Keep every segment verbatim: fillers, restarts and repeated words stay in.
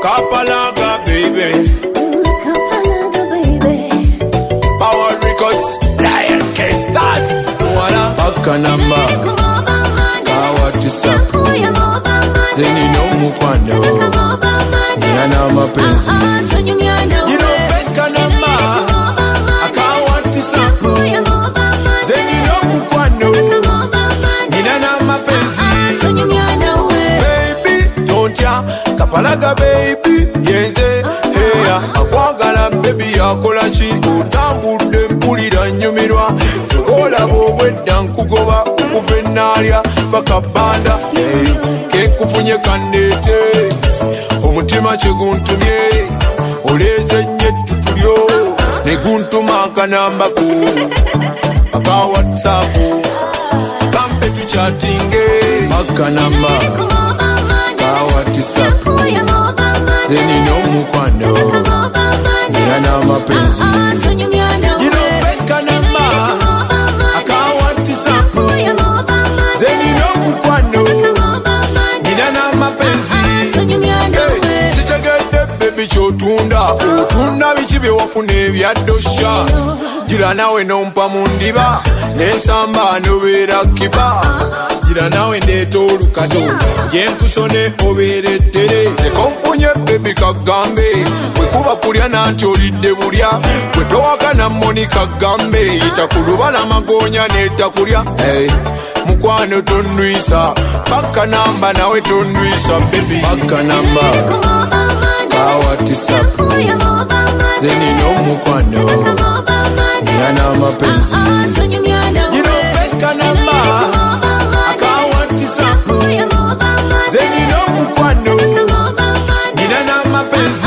Kapalaga baby, Kapalaga baby. Power Records, Lion K-Stars. Wala paka namba, kawa tisapu, zeni no mukwano, nina mapenzi. You know peka namba, kawa tisapu, zeni no mukwano, nina mapenzi. Baby, don't ya, Kapalaga baby, yenze. Heya, akwagala baby yakola chi, utambude mpulira nyumirwa. Sokola bobwedda nkugoba, ukuvenalya bakabanda. Hey, kekufunye kanete, omutima kyeguntumye, oleze nye tutulyo, neguntuma akanambako, aka WhatsApp, kampe tuchatinge, akanamba, ka WhatsApp, zeni no mukwano, nina na mapenzi. You know peka namba, aka WhatsApp, zeni no mukwano, nina na mapenzi. Hey, sitegedde baby kyotunda, otunda biki bye wafuna ebyadosha. Gira nawe nompa mu ndiba, nesamba nobeera kiba. Gira nawe ndeeta olukato, yenkusone obeerettere. Tekonfunye baby kagambe, bwekuba kulya nanti olidde bulya. Bwe towakana moni kagambe, yita ku lubala magonya neetakulya. Hey, mukwano tonnwisa, paka namba nawe tonnwisa baby. Paka namba, ka WhatsApp, zeni no mukwano, nina na mapenzi. You know peka namba, aka WhatsApp, zeni no mukwano, nina na mapenzi.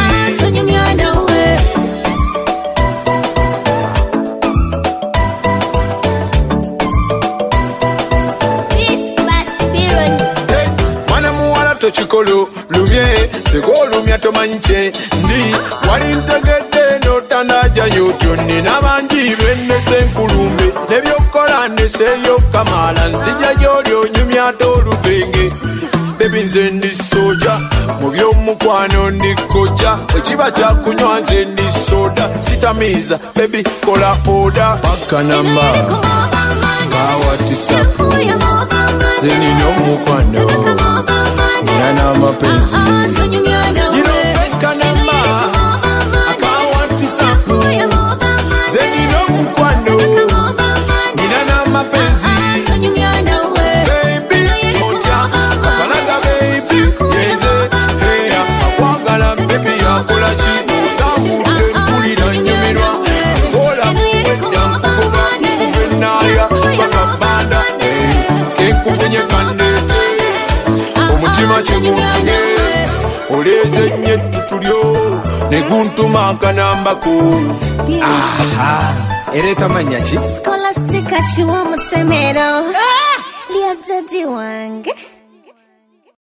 Chikolo lumye seko lumya tomanche ndi wali ntegedde notanaja yotyo nina bangi benne senkulumbe nebyokola neseyo kamala nzija gyoli onyumya toluvenge. Baby nze ndi soja mu by'omukwano ndi koja, ekiba kyakunywa nze ndi soda sitamiza baby kola oda. Paka namba, ka WhatsApp, zeni no mukwano, nina na mapenzi. You know peka namba, aka WhatsApp, zeni no mukwano, nina na mapenzi. Baby, moja, Kapalaga baby, yenze. Heya, akwagala baby yakola chi, utambude mpulira nyumirwa. Sokola bwedda nkugoba, ukuvenalya bakabanda. Hey, kekufunye kanete, omutima kyeguntumye, oleze nye tutulyo, neguntuma akanambako. Aha, ereta manya ki? Scholastic achiwa mutemero. Lia daddy wange.